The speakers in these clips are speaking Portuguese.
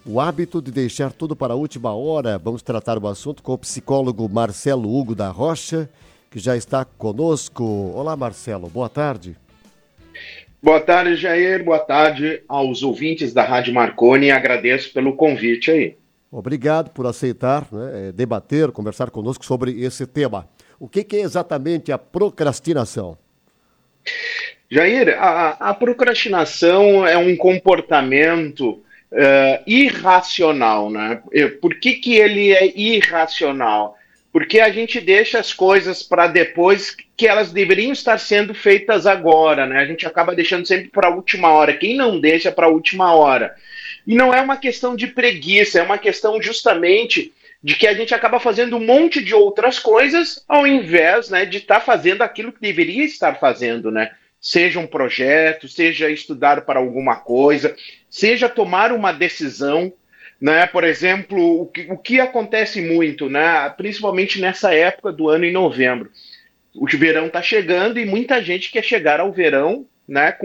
O hábito de deixar tudo para a última hora. Vamos tratar o assunto com o psicólogo Marcelo Hugo da Rocha, que já está conosco. Olá, Marcelo, boa tarde. Boa tarde, Jair. Boa tarde aos ouvintes da Rádio Marconi. Agradeço pelo convite aí. Obrigado por aceitar, debater, conversar conosco sobre esse tema. O que é exatamente a procrastinação? Jair, a procrastinação é um comportamento irracional, né? Por que ele é irracional? Porque a gente deixa as coisas para depois que elas deveriam estar sendo feitas agora, né? A gente acaba deixando sempre para a última hora. Quem não deixa para a última hora? E não é uma questão de preguiça, é uma questão justamente de que a gente acaba fazendo um monte de outras coisas ao invés, né, de estar fazendo aquilo que deveria estar fazendo, né? Seja um projeto, seja estudar para alguma coisa, seja tomar uma decisão, né? Por exemplo, o que acontece muito, né? Principalmente nessa época do ano, em novembro. O verão está chegando e muita gente quer chegar ao verão, né,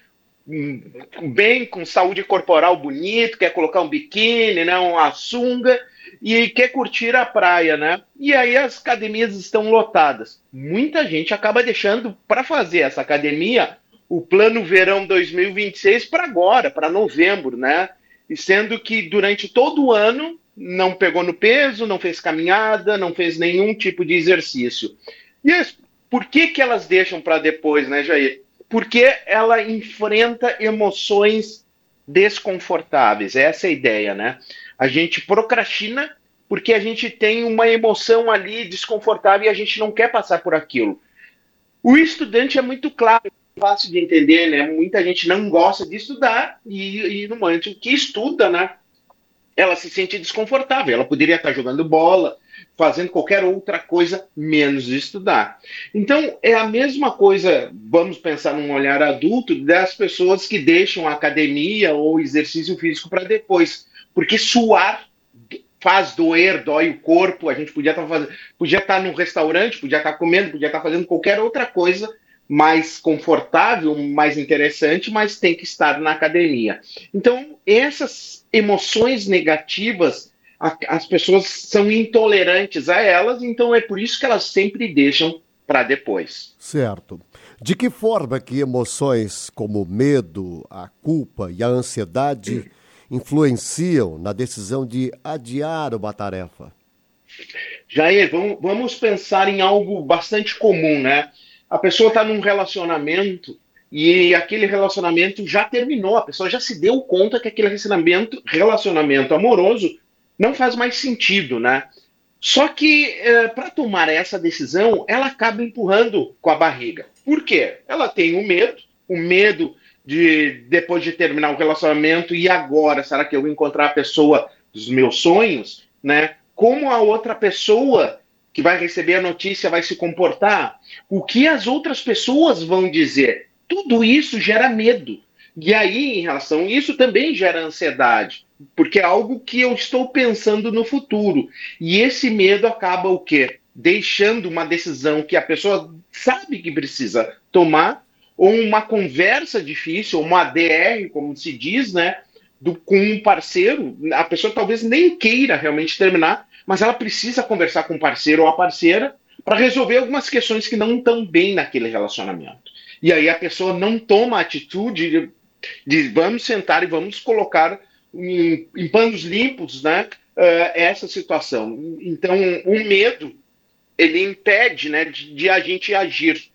com saúde corporal bonito, quer colocar um biquíni, né, uma sunga e quer curtir a praia, né? E aí as academias estão lotadas. Muita gente acaba deixando para fazer essa academia o plano verão 2026 para agora, para novembro, né? E sendo que durante todo o ano não pegou no peso, não fez caminhada, não fez nenhum tipo de exercício. E por que elas deixam para depois, né, Jair? Porque ela enfrenta emoções desconfortáveis. Essa é a ideia, né? A gente procrastina porque a gente tem uma emoção ali desconfortável e a gente não quer passar por aquilo. O estudante é muito claro, fácil de entender, né? Muita gente não gosta de estudar e no momento que estuda, né? Ela se sente desconfortável. Ela poderia estar jogando bola, fazendo qualquer outra coisa menos estudar. Então, é a mesma coisa, vamos pensar num olhar adulto, das pessoas que deixam a academia ou exercício físico para depois. Porque suar faz doer, dói o corpo, a gente podia estar num restaurante, podia estar comendo, podia estar fazendo qualquer outra coisa mais confortável, mais interessante, mas tem que estar na academia. Então, essas emoções negativas, as pessoas são intolerantes a elas, então é por isso que elas sempre deixam para depois. Certo. De que forma que emoções como o medo, a culpa e a ansiedade influenciam na decisão de adiar uma tarefa? Jair, vamos pensar em algo bastante comum, né? A pessoa está num relacionamento e aquele relacionamento já terminou, a pessoa já se deu conta que aquele relacionamento amoroso não faz mais sentido, né? Só que para tomar essa decisão, ela acaba empurrando com a barriga. Por quê? Ela tem o medo de depois de terminar o relacionamento e agora, será que eu vou encontrar a pessoa dos meus sonhos, né? Como a outra pessoa que vai receber a notícia vai se comportar? O que as outras pessoas vão dizer? Tudo isso gera medo. E aí, em relação a isso, também gera ansiedade, porque é algo que eu estou pensando no futuro. E esse medo acaba o quê? Deixando uma decisão que a pessoa sabe que precisa tomar, ou uma conversa difícil, ou uma ADR, como se diz, né? Com um parceiro, a pessoa talvez nem queira realmente terminar, mas ela precisa conversar com o parceiro ou a parceira para resolver algumas questões que não estão bem naquele relacionamento. E aí a pessoa não toma a atitude de vamos sentar e vamos colocar em panos limpos, né, essa situação. Então, o medo, ele impede, né, de a gente agir.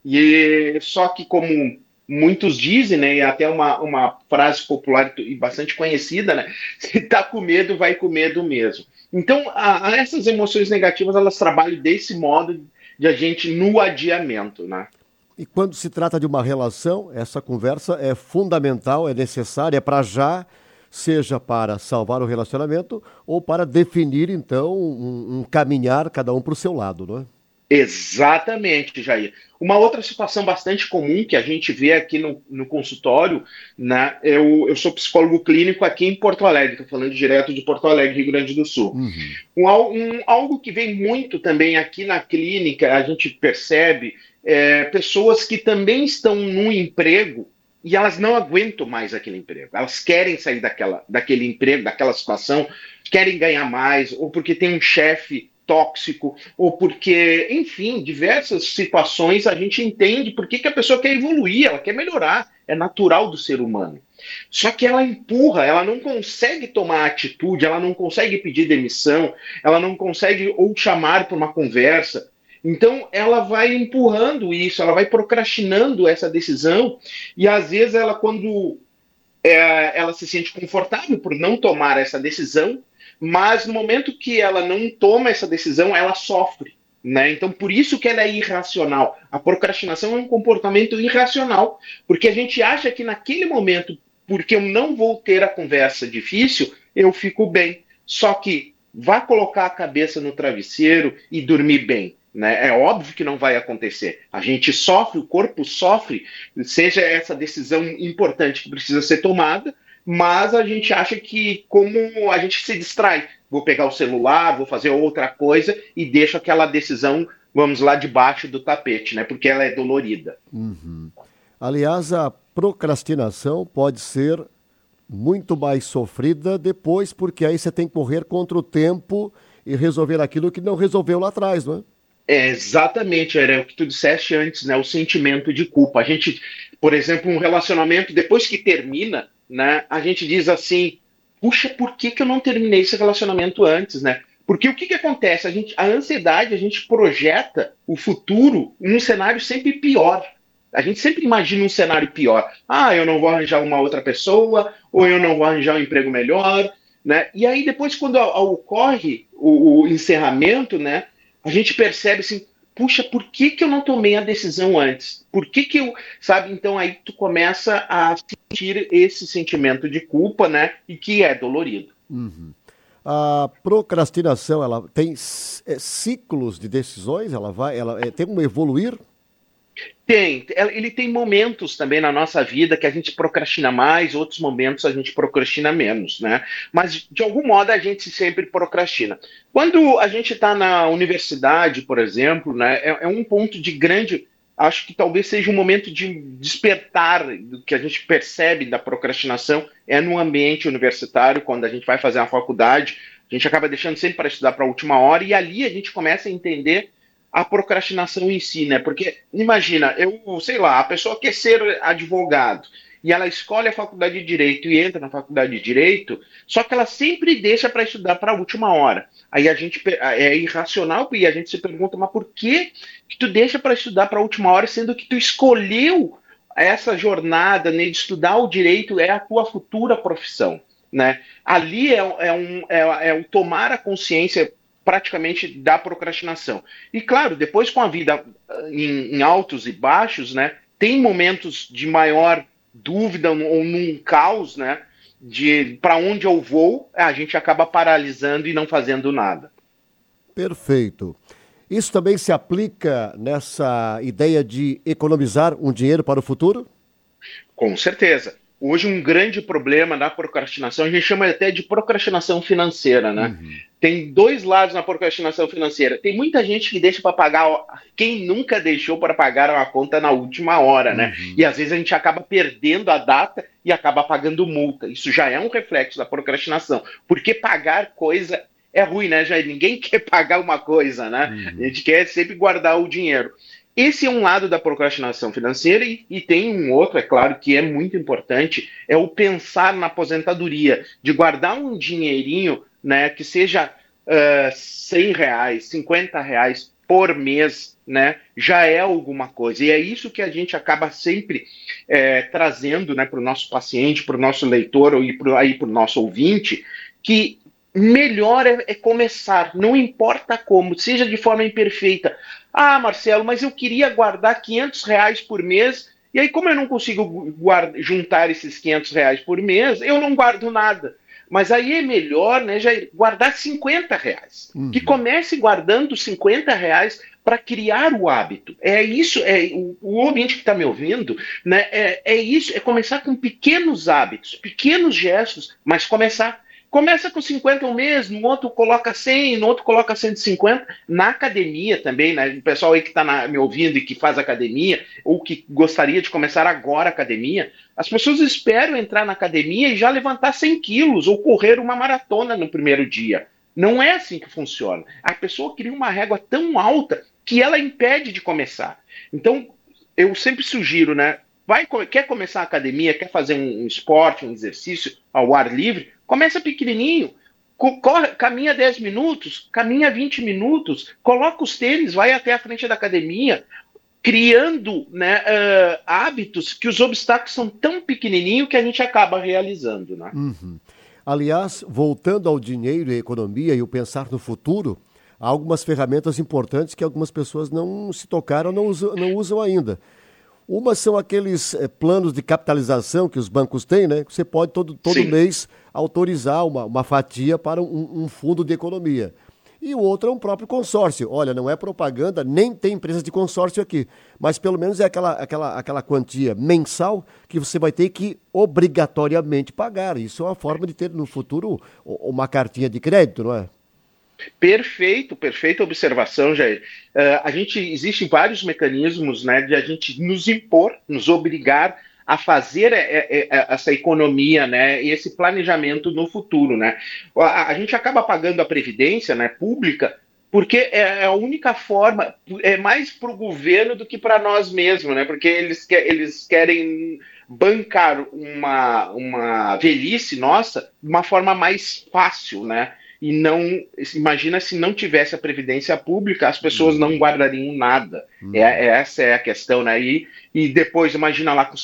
E só que, como muitos dizem, né, e até uma frase popular e bastante conhecida, né, se está com medo, vai com medo mesmo. Então, essas emoções negativas, elas trabalham desse modo de a gente no adiamento, né? E quando se trata de uma relação, essa conversa é fundamental, é necessária para já, seja para salvar o relacionamento ou para definir, então, um caminhar cada um para o seu lado, não é? Exatamente, Jair. Uma outra situação bastante comum que a gente vê aqui no consultório, né? Eu sou psicólogo clínico aqui em Porto Alegre, estou falando direto de Porto Alegre, Rio Grande do Sul. Uhum. Algo que vem muito também aqui na clínica, a gente percebe pessoas que também estão num emprego, e elas não aguentam mais aquele emprego. Elas querem sair daquele emprego, daquela situação, querem ganhar mais, ou porque tem um chefe tóxico, ou porque, enfim, diversas situações a gente entende por que a pessoa quer evoluir, ela quer melhorar, é natural do ser humano. Só que ela empurra, ela não consegue tomar atitude, ela não consegue pedir demissão, ela não consegue ou chamar para uma conversa. Então, ela vai empurrando isso, ela vai procrastinando essa decisão, e às vezes ela, quando ela se sente confortável por não tomar essa decisão, mas no momento que ela não toma essa decisão, ela sofre. Né? Então, por isso que ela é irracional. A procrastinação é um comportamento irracional, porque a gente acha que naquele momento, porque eu não vou ter a conversa difícil, eu fico bem. Só que vá colocar a cabeça no travesseiro e dormir bem. Né? É óbvio que não vai acontecer. A gente sofre, o corpo sofre, seja essa decisão importante que precisa ser tomada, mas a gente acha que, como a gente se distrai, vou pegar o celular, vou fazer outra coisa e deixo aquela decisão, vamos lá, debaixo do tapete, né? Porque ela é dolorida. Uhum. Aliás, a procrastinação pode ser muito mais sofrida depois, porque aí você tem que correr contra o tempo e resolver aquilo que não resolveu lá atrás, não é? Exatamente, era o que tu disseste antes, né? O sentimento de culpa. A gente, por exemplo, um relacionamento, depois que termina, né? A gente diz assim, puxa, por que que eu não terminei esse relacionamento antes, né? Porque o que que acontece? A ansiedade, a gente projeta o futuro num cenário sempre pior. A gente sempre imagina um cenário pior. Ah, eu não vou arranjar uma outra pessoa, ou eu não vou arranjar um emprego melhor, né? E aí depois, quando ocorre o encerramento, né? A gente percebe assim, puxa, por que que eu não tomei a decisão antes? Por que que eu, sabe? Então aí tu começa a sentir esse sentimento de culpa, né? E que é dolorido. Uhum. A procrastinação, ela tem ciclos de decisões, ela tem um evoluir? Ele tem momentos também na nossa vida que a gente procrastina mais, outros momentos a gente procrastina menos, né? Mas de algum modo a gente sempre procrastina. Quando a gente está na universidade, por exemplo, né, é um ponto de grande. Acho que talvez seja um momento de despertar do que a gente percebe da procrastinação é no ambiente universitário, quando a gente vai fazer a faculdade, a gente acaba deixando sempre para estudar para a última hora, e ali a gente começa a entender a procrastinação em si, né? Porque imagina, eu sei lá, a pessoa quer ser advogado e ela escolhe a faculdade de direito e entra na faculdade de direito, só que ela sempre deixa para estudar para a última hora. Aí a gente é irracional e a gente se pergunta, mas por que tu deixa para estudar para a última hora, sendo que tu escolheu essa jornada, né, de estudar o direito é a tua futura profissão, né? Ali é o tomar a consciência praticamente da procrastinação. E claro, depois com a vida em altos e baixos, né, tem momentos de maior dúvida ou num caos, né, de para onde eu vou, a gente acaba paralisando e não fazendo nada. Perfeito. Isso também se aplica nessa ideia de economizar um dinheiro para o futuro? Com certeza. Hoje, um grande problema na procrastinação, a gente chama até de procrastinação financeira, né? Uhum. Tem dois lados na procrastinação financeira. Tem muita gente que deixa para pagar, quem nunca deixou para pagar uma conta na última hora, né? Uhum. E às vezes a gente acaba perdendo a data e acaba pagando multa. Isso já é um reflexo da procrastinação. Porque pagar coisa é ruim, né, Jair? Ninguém quer pagar uma coisa, né? A Uhum. gente quer sempre guardar o dinheiro. Esse é um lado da procrastinação financeira e tem um outro, é claro, que é muito importante, é o pensar na aposentadoria, de guardar um dinheirinho, né, que seja R$ 100, R$ 50 por mês, né, já é alguma coisa. E é isso que a gente acaba sempre trazendo, né, para o nosso paciente, para o nosso leitor ou para o nosso ouvinte, que melhor é começar, não importa como, seja de forma imperfeita. Ah, Marcelo, mas eu queria guardar R$ 500 por mês, e aí como eu não consigo juntar esses R$ 500 por mês, eu não guardo nada. Mas aí é melhor, né, Jair, guardar R$ 50. Que Uhum. comece guardando R$ 50 para criar o hábito. É isso, o ouvinte que está me ouvindo, né, é isso, é começar com pequenos hábitos, pequenos gestos, mas começar. Começa com 50 um mês, no outro coloca 100, no outro coloca 150. Na academia também, né? O pessoal aí que está me ouvindo e que faz academia, ou que gostaria de começar agora a academia, as pessoas esperam entrar na academia e já levantar 100 quilos ou correr uma maratona no primeiro dia. Não é assim que funciona. A pessoa cria uma régua tão alta que ela impede de começar. Então, eu sempre sugiro, né? Quer começar a academia, quer fazer um esporte, um exercício ao ar livre, começa pequenininho. Caminha 10 minutos, caminha 20 minutos, coloca os tênis, vai até a frente da academia, criando, né, hábitos que os obstáculos são tão pequenininhos que a gente acaba realizando. Né? Uhum. Aliás, voltando ao dinheiro e à economia e o pensar no futuro, há algumas ferramentas importantes que algumas pessoas não se tocaram, não usam ainda. Uma são aqueles planos de capitalização que os bancos têm, né? Você pode todo mês autorizar uma fatia para um fundo de economia. E o outro é um próprio consórcio. Olha, não é propaganda, nem tem empresa de consórcio aqui, mas pelo menos é aquela quantia mensal que você vai ter que obrigatoriamente pagar. Isso é uma forma de ter no futuro uma cartinha de crédito, não é? Perfeito, perfeita observação, Jair. Existem vários mecanismos, né, de a gente nos impor, nos obrigar a fazer essa economia, né, e esse planejamento no futuro, né. A gente acaba pagando a previdência, né, pública, porque é a única forma, é mais para o governo do que para nós mesmos, né, porque eles querem bancar uma velhice nossa de uma forma mais fácil, né. E não, imagina se não tivesse a previdência pública, as pessoas não guardariam nada. Essa é a questão, né? E depois, imagina lá com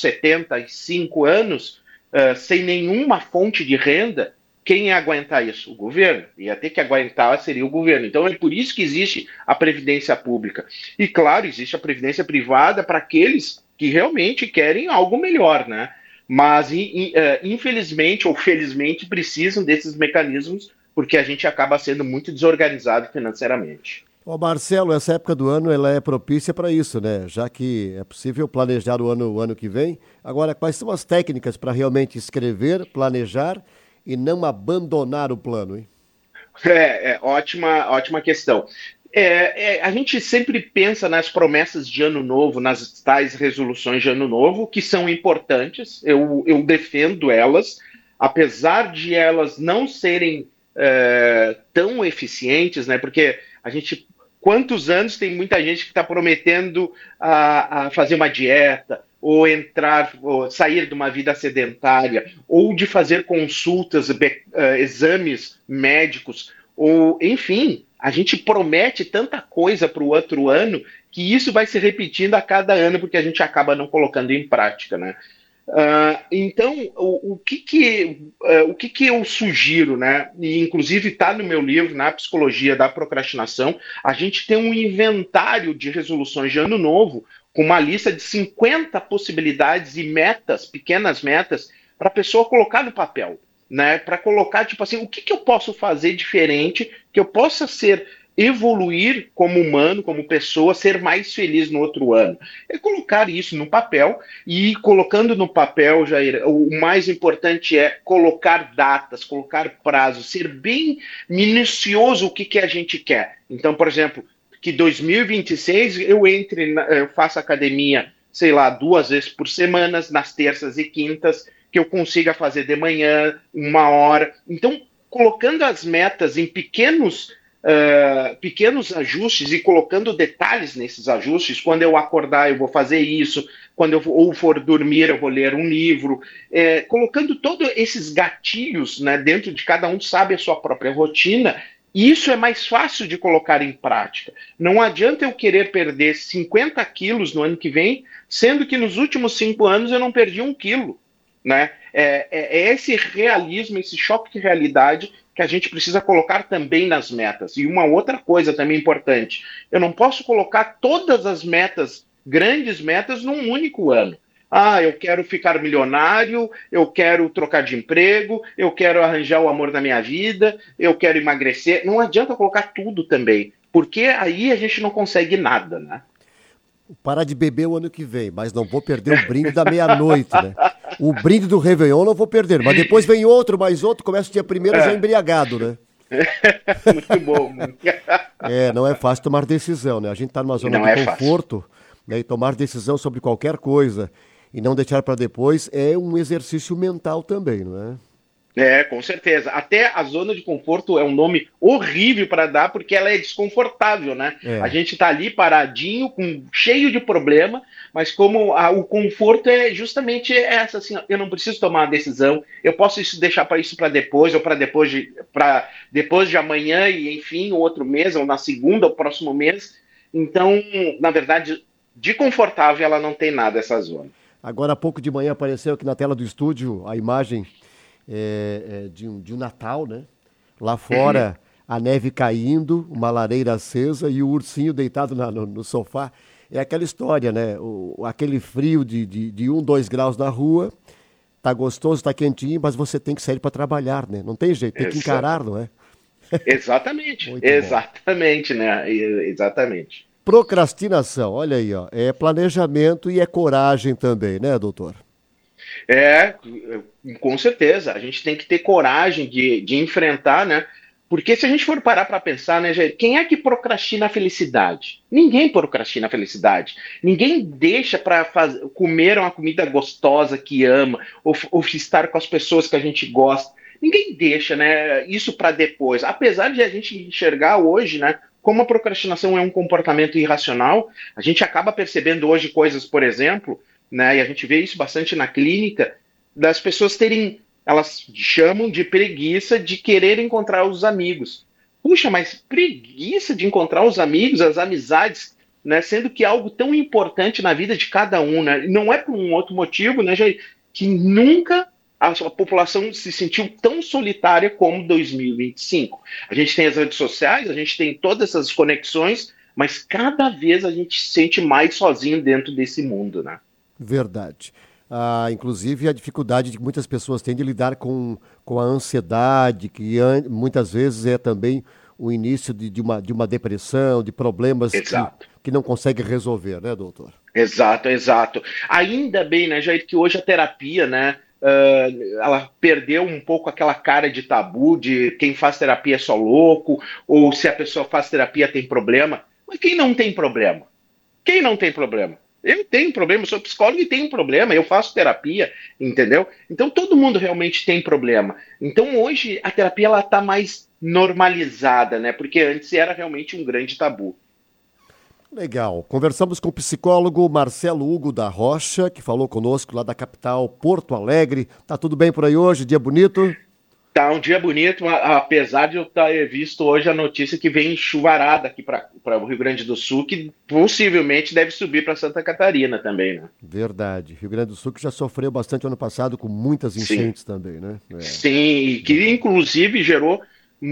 75 anos, sem nenhuma fonte de renda, quem ia aguentar isso? O governo. Ia ter que aguentar, seria o governo. Então é por isso que existe a previdência pública. E claro, existe a previdência privada para aqueles que realmente querem algo melhor, né? Mas infelizmente ou felizmente precisam desses mecanismos porque a gente acaba sendo muito desorganizado financeiramente. Ô Marcelo, essa época do ano ela é propícia para isso, né? Já que é possível planejar o ano que vem. Agora, quais são as técnicas para realmente escrever, planejar e não abandonar o plano, hein? Ótima questão. A gente sempre pensa nas promessas de ano novo, nas tais resoluções de ano novo, que são importantes, eu defendo elas, apesar de elas não serem tão eficientes, né? Porque quantos anos tem muita gente que está prometendo a fazer uma dieta, ou sair de uma vida sedentária, ou de fazer consultas, exames médicos, ou enfim, a gente promete tanta coisa para o outro ano que isso vai se repetindo a cada ano porque a gente acaba não colocando em prática, né? Então, o que eu sugiro, né? E inclusive está no meu livro, na Psicologia da Procrastinação, a gente tem um inventário de resoluções de ano novo, com uma lista de 50 possibilidades e metas, pequenas metas, para a pessoa colocar no papel, né? Para colocar, tipo assim, o que eu posso fazer diferente, que eu possa evoluir como humano, como pessoa, ser mais feliz no outro ano. É colocar isso no papel e colocando no papel, Jair, o mais importante é colocar datas, colocar prazos, ser bem minucioso o que a gente quer. Então, por exemplo, que 2026 eu faça academia, sei lá, 2 vezes por semana, nas terças e quintas, que eu consiga fazer de manhã, 1 hora. Então, colocando as metas em pequenos ajustes e colocando detalhes nesses ajustes. Quando eu acordar, eu vou fazer isso. Quando eu for dormir, eu vou ler um livro. Colocando todos esses gatilhos, né, dentro de cada um, sabe a sua própria rotina. E isso é mais fácil de colocar em prática. Não adianta eu querer perder 50 quilos no ano que vem, sendo que nos últimos 5 anos eu não perdi 1 quilo. Né? É esse realismo, esse choque de realidade que a gente precisa colocar também nas metas. E uma outra coisa também importante, eu não posso colocar todas as metas, grandes metas, num único ano. Eu quero ficar milionário, eu quero trocar de emprego, eu quero arranjar o amor da minha vida, eu quero emagrecer. Não adianta colocar tudo também, porque aí a gente não consegue nada, né? Parar de beber o ano que vem, mas não vou perder o brinde da meia-noite, né? O brinde do Réveillon não vou perder, mas depois vem outro, mais outro, começa o dia primeiro já embriagado, né? Muito bom. Não é fácil tomar decisão, né? A gente está numa zona Não de é fácil. conforto, né? E tomar decisão sobre qualquer coisa e não deixar para depois é um exercício mental também, não é? Com certeza. Até a zona de conforto é um nome horrível para dar, porque ela é desconfortável, né? A É, gente está ali paradinho, cheio de problema, mas como o conforto é justamente essa, assim, ó, eu não preciso tomar uma decisão, eu posso deixar para isso para depois, ou para depois de amanhã, e enfim, o outro mês, ou na segunda, ou próximo mês. Então, na verdade, de confortável ela não tem nada, essa zona. agora há pouco de manhã apareceu aqui na tela do estúdio a imagem de um Natal, né? Lá Uhum. fora, a neve caindo, uma lareira acesa e o ursinho deitado no sofá. É aquela história, né? Aquele frio de 1, 2 graus na rua, tá gostoso, tá quentinho, mas você tem que sair para trabalhar, né? Não tem jeito, tem que encarar, não é? Exatamente, Muito bom. exatamente, né? Exatamente. Procrastinação, olha aí, ó. É planejamento e é coragem também, né, doutor? É, com certeza. A gente tem que ter coragem de enfrentar, né? Porque se a gente for parar para pensar, né, Jair, quem é que procrastina a felicidade? Ninguém procrastina a felicidade. Ninguém deixa para comer uma comida gostosa que ama, ou estar com as pessoas que a gente gosta. Ninguém deixa, né, isso para depois. Apesar de a gente enxergar hoje, né, como a procrastinação é um comportamento irracional, a gente acaba percebendo hoje coisas, por exemplo, né, e a gente vê isso bastante na clínica, das pessoas terem, elas chamam de preguiça de querer encontrar os amigos. Puxa, mas preguiça de encontrar os amigos, as amizades, né, sendo que é algo tão importante na vida de cada um, né? Não é por um outro motivo, né, Jair, que nunca a população se sentiu tão solitária como 2025. A gente tem as redes sociais, a gente tem todas essas conexões, mas cada vez a gente se sente mais sozinho dentro desse mundo, né? Verdade. Inclusive, a dificuldade que muitas pessoas têm de lidar com a ansiedade, que muitas vezes é também o início de uma depressão, de problemas que, Exato. que não consegue resolver, né, doutor? Exato, exato. Ainda bem, né, Jair, que hoje a terapia, né, ela perdeu um pouco aquela cara de tabu de quem faz terapia é só louco, ou se a pessoa faz terapia tem problema. Mas quem não tem problema? Quem não tem problema? Eu tenho problema, eu sou psicólogo e tenho problema, eu faço terapia, entendeu? Então todo mundo realmente tem problema. Então hoje a terapia ela está mais normalizada, né? Porque antes era realmente um grande tabu. Legal. Conversamos com o psicólogo Marcelo Hugo da Rocha, que falou conosco lá da capital Porto Alegre. Tá tudo bem por aí hoje? Dia bonito? Tá um dia bonito, apesar de eu ter visto hoje a notícia que vem chuvarada aqui para o Rio Grande do Sul, que possivelmente deve subir para Santa Catarina também, né? Verdade. Rio Grande do Sul que já sofreu bastante ano passado com muitas Sim, enchentes também, né? sim, e que Verdade. inclusive gerou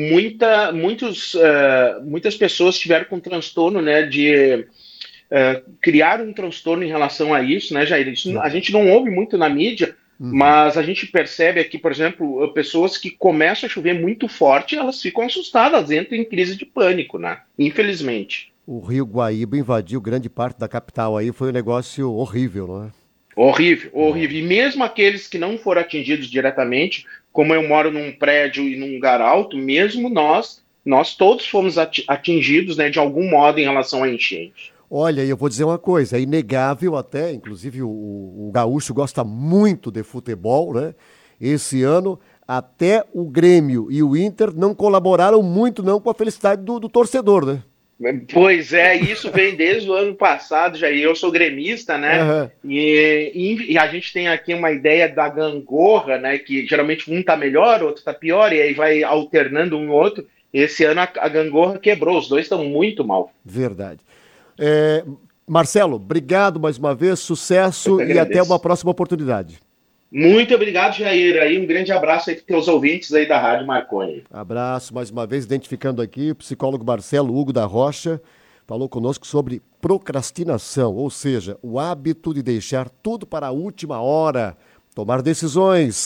muitas pessoas tiveram com transtorno, né, de criar um transtorno em relação a isso, né, Jair? Isso a Verdade. gente não ouve muito na mídia, Uhum. mas a gente percebe aqui, por exemplo, pessoas que começam a chover muito forte, elas ficam assustadas, entram em crise de pânico, né? Infelizmente. O Rio Guaíba invadiu grande parte da capital aí, foi um negócio horrível, não é? Horrível, É. horrível. E mesmo aqueles que não foram atingidos diretamente, como eu moro num prédio e num lugar alto, mesmo nós todos fomos atingidos, né, de algum modo em relação à enchente. Olha, eu vou dizer uma coisa, é inegável até, inclusive o gaúcho gosta muito de futebol, né? Esse ano, até o Grêmio e o Inter não colaboraram muito não com a felicidade do torcedor, né? Pois é, isso vem desde o ano passado, já. E eu sou gremista, né? Aham. E a gente tem aqui uma ideia da gangorra, né? Que geralmente um tá melhor, outro tá pior, e aí vai alternando um e outro. Esse ano a gangorra quebrou, os dois estão muito mal. Verdade. É, Marcelo, obrigado mais uma vez, Eu sucesso que e até uma agradeço. próxima oportunidade. Muito obrigado, Jair. Aí um grande abraço aí para teus ouvintes aí da Rádio Marconi. Abraço mais uma vez, identificando aqui o psicólogo Marcelo Hugo da Rocha, falou conosco sobre procrastinação, ou seja, o hábito de deixar tudo para a última hora, tomar decisões.